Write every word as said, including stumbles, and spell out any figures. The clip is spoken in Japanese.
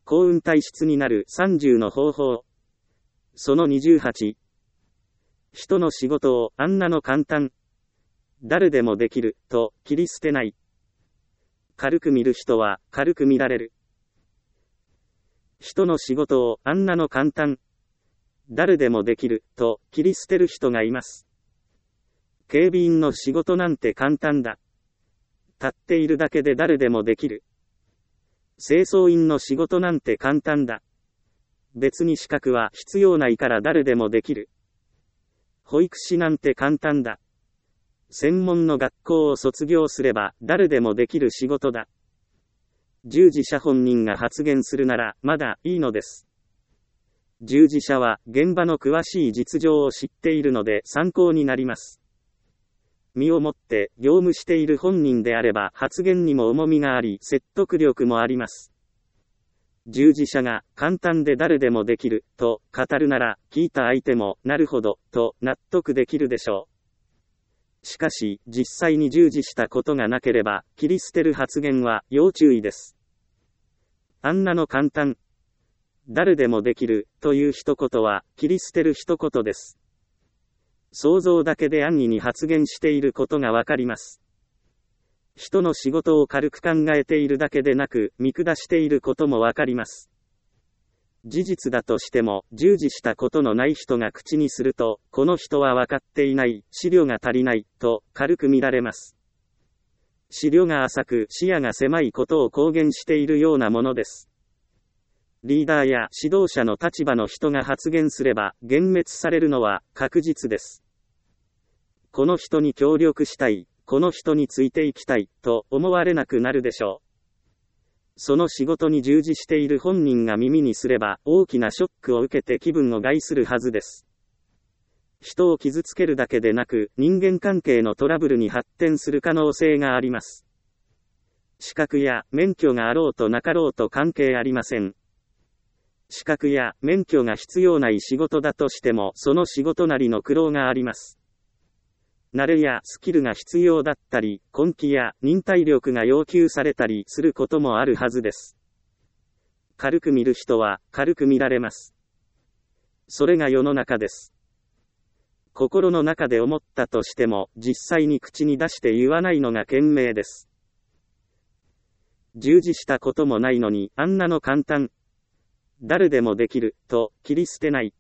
幸運体質になるさんじゅうの方法。そのにじゅうはち。人の仕事をあんなの簡単。誰でもできる、と切り捨てない。軽く見る人は軽く見られる。人の仕事をあんなの簡単。誰でもできる、と切り捨てる人がいます。警備員の仕事なんて簡単だ。立っているだけで誰でもできる。清掃員の仕事なんて簡単だ。別に資格は必要ないから誰でもできる。保育士なんて簡単だ。専門の学校を卒業すれば誰でもできる仕事だ。従事者本人が発言するならまだいいのです。従事者は現場の詳しい実情を知っているので参考になります。身をもって業務している本人であれば発言にも重みがあり説得力もあります。従事者が簡単で誰でもできると語るなら聞いた相手もなるほどと納得できるでしょう。しかし、実際に従事したことがなければ、切り捨てる発言は要注意です。あんなの簡単。誰でもできる、という一言は、切り捨てる一言です。想像だけで安易に発言していることがわかります。人の仕事を軽く考えているだけでなく、見下していることもわかります。事実だとしても、従事したことのない人が口にすると、この人は分かっていない、資料が足りない、と軽く見られます。資料が浅く、視野が狭いことを公言しているようなものです。リーダーや指導者の立場の人が発言すれば、幻滅されるのは確実です。この人に協力したい、この人についていきたい、と思われなくなるでしょう。その仕事に従事している本人が耳にすれば大きなショックを受けて気分を害するはずです。人を傷つけるだけでなく人間関係のトラブルに発展する可能性があります。資格や免許があろうとなかろうと関係ありません。資格や免許が必要ない仕事だとしてもその仕事なりの苦労があります。慣れやスキルが必要だったり、根気や忍耐力が要求されたりすることもあるはずです。軽く見る人は軽く見られます。それが世の中です。心の中で思ったとしても、実際に口に出して言わないのが賢明です。従事したこともないのに、あんなの簡単。誰でもできる、と切り捨てない。